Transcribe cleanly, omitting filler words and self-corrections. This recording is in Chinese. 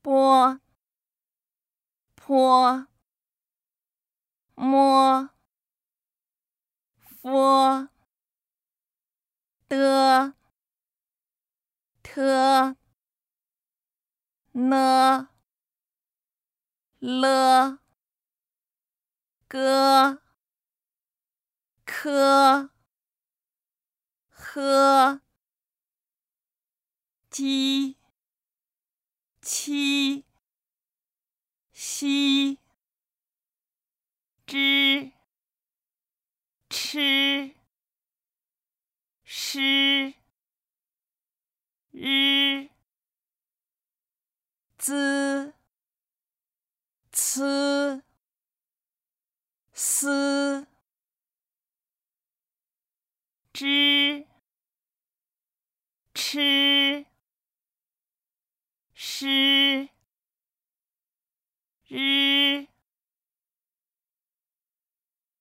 波坡摸佛的特呢了个科呵鸡七西知吃诗日滋呲丝知吃诗日